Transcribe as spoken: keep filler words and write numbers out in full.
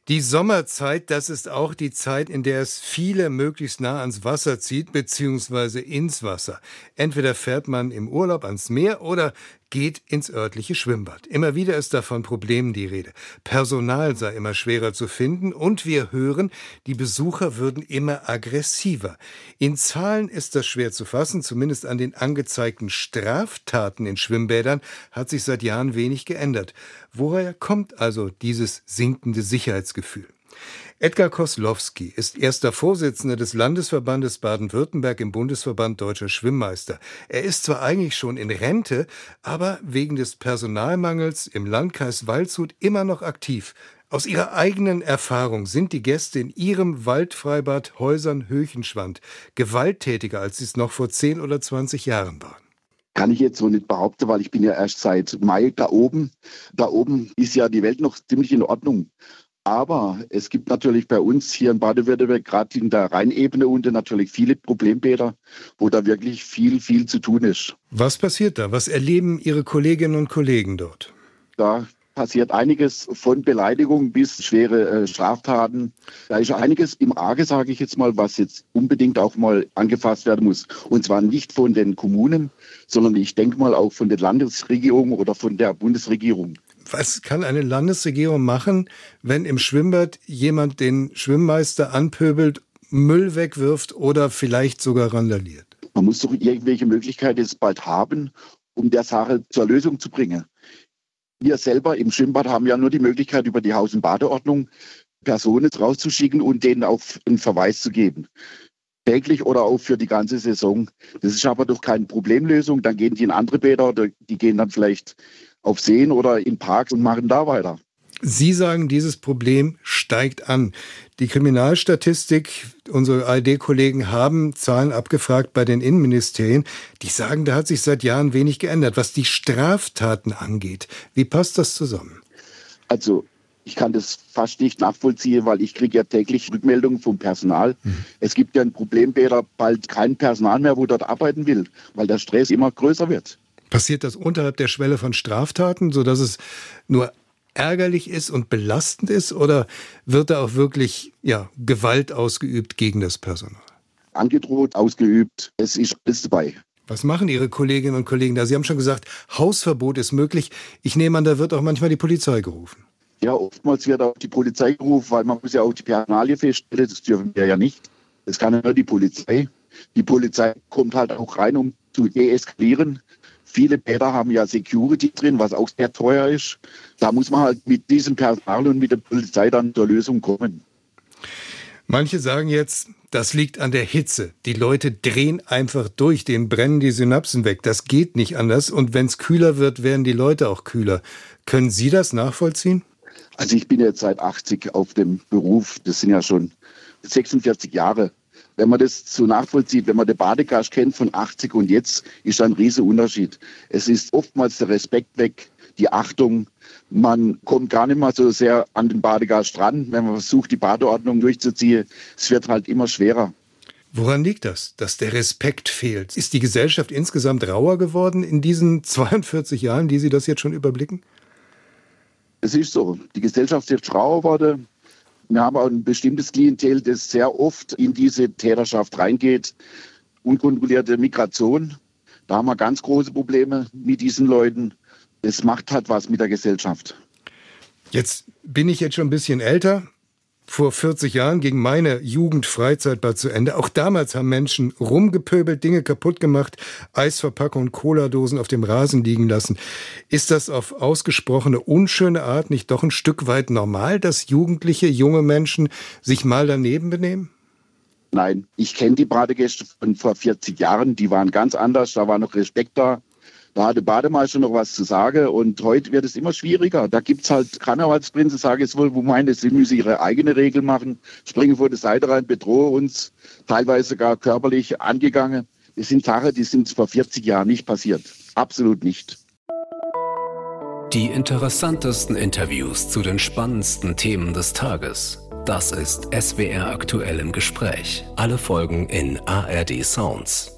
Die Sommerzeit, das ist auch die Zeit, in der es viele möglichst nah ans Wasser zieht, beziehungsweise ins Wasser. Entweder fährt man im Urlaub ans Meer oder geht ins örtliche Schwimmbad. Immer wieder ist da von Problemen die Rede. Personal sei immer schwerer zu finden und wir hören, die Besucher würden immer aggressiver. In Zahlen ist das schwer zu fassen, zumindest an den angezeigten Straftaten in Schwimmbädern hat sich seit Jahren wenig geändert. Woher kommt also dieses sinkende Sicherheitsgefühl? Edgar Koslowski ist erster Vorsitzender des Landesverbandes Baden-Württemberg im Bundesverband Deutscher Schwimmmeister. Er ist zwar eigentlich schon in Rente, aber wegen des Personalmangels im Landkreis Waldshut immer noch aktiv. Aus ihrer eigenen Erfahrung sind die Gäste in ihrem Waldfreibad Häusern-Höchenschwand gewalttätiger, als sie es noch vor zehn oder zwanzig Jahren waren. Kann ich jetzt so nicht behaupten, weil ich bin ja erst seit Mai da oben. Da oben ist ja die Welt noch ziemlich in Ordnung. Aber es gibt natürlich bei uns hier in Baden-Württemberg, gerade in der Rheinebene unten, natürlich viele Problembäder, wo da wirklich viel, viel zu tun ist. Was passiert da? Was erleben Ihre Kolleginnen und Kollegen dort? Da passiert einiges von Beleidigung bis schwere äh, Straftaten. Da ist einiges im Arge, sage ich jetzt mal, was jetzt unbedingt auch mal angefasst werden muss. Und zwar nicht von den Kommunen, sondern ich denke mal auch von der Landesregierung oder von der Bundesregierung. Was kann eine Landesregierung machen, wenn im Schwimmbad jemand den Schwimmmeister anpöbelt, Müll wegwirft oder vielleicht sogar randaliert? Man muss doch irgendwelche Möglichkeiten jetzt bald haben, um der Sache zur Lösung zu bringen. Wir selber im Schwimmbad haben ja nur die Möglichkeit, über die Haus- und Badeordnung Personen rauszuschicken und denen auch einen Verweis zu geben. Täglich oder auch für die ganze Saison. Das ist aber doch keine Problemlösung. Dann gehen die in andere Bäder oder die gehen dann vielleicht auf Seen oder in Parks und machen da weiter. Sie sagen, dieses Problem steigt an. Die Kriminalstatistik, unsere A R D-Kollegen haben Zahlen abgefragt bei den Innenministerien. Die sagen, da hat sich seit Jahren wenig geändert, was die Straftaten angeht. Wie passt das zusammen? Also ich kann das fast nicht nachvollziehen, weil ich kriege ja täglich Rückmeldungen vom Personal. Hm. Es gibt ja in Problembäder bald kein Personal mehr, wo dort arbeiten will, weil der Stress immer größer wird. Passiert das unterhalb der Schwelle von Straftaten, sodass es nur ärgerlich ist und belastend ist, oder wird da auch wirklich ja, Gewalt ausgeübt gegen das Personal? Angedroht, ausgeübt, es ist alles dabei. Was machen Ihre Kolleginnen und Kollegen da? Sie haben schon gesagt, Hausverbot ist möglich. Ich nehme an, da wird auch manchmal die Polizei gerufen. Ja, oftmals wird auch die Polizei gerufen, weil man muss ja auch die Personalie feststellen, das dürfen wir ja nicht. Das kann ja nur die Polizei. Die Polizei kommt halt auch rein, um zu deeskalieren. Viele Bäder haben ja Security drin, was auch sehr teuer ist. Da muss man halt mit diesem Personal und mit der Polizei dann zur Lösung kommen. Manche sagen jetzt, das liegt an der Hitze. Die Leute drehen einfach durch, denen brennen die Synapsen weg. Das geht nicht anders. Und wenn es kühler wird, werden die Leute auch kühler. Können Sie das nachvollziehen? Also ich bin jetzt seit achtzig auf dem Beruf. Das sind ja schon sechsundvierzig Jahre. Wenn man das so nachvollzieht, wenn man den Badegast kennt von achtzig und jetzt, ist da ein riesiger Unterschied. Es ist oftmals der Respekt weg, die Achtung. Man kommt gar nicht mal so sehr an den Badegast ran, wenn man versucht, die Badeordnung durchzuziehen. Es wird halt immer schwerer. Woran liegt das, dass der Respekt fehlt? Ist die Gesellschaft insgesamt rauer geworden in diesen zweiundvierzig Jahren, die Sie das jetzt schon überblicken? Es ist so. Die Gesellschaft ist rauer geworden. Wir haben auch ein bestimmtes Klientel, das sehr oft in diese Täterschaft reingeht. Unkontrollierte Migration. Da haben wir ganz große Probleme mit diesen Leuten. Das macht halt was mit der Gesellschaft. Jetzt bin ich jetzt schon ein bisschen älter. Vor vierzig Jahren ging meine Jugendfreizeit bald zu Ende. Auch damals haben Menschen rumgepöbelt, Dinge kaputt gemacht, Eisverpackungen, Cola-Dosen auf dem Rasen liegen lassen. Ist das auf ausgesprochene unschöne Art nicht doch ein Stück weit normal, dass jugendliche, junge Menschen sich mal daneben benehmen? Nein, ich kenne die Badegäste von vor vierzig Jahren, die waren ganz anders, da war noch Respekt da. Da hat der Bademeister noch was zu sagen und heute wird es immer schwieriger. Da gibt es halt Karnevalsprinzen, sage ich wohl, wo meinen, sie müssen ihre eigene Regel machen, springen vor die Seite rein, bedrohen uns, teilweise sogar körperlich angegangen. Das sind Sachen, die sind vor vierzig Jahren nicht passiert. Absolut nicht. Die interessantesten Interviews zu den spannendsten Themen des Tages. Das ist S W R aktuell im Gespräch. Alle Folgen in A R D Sounds.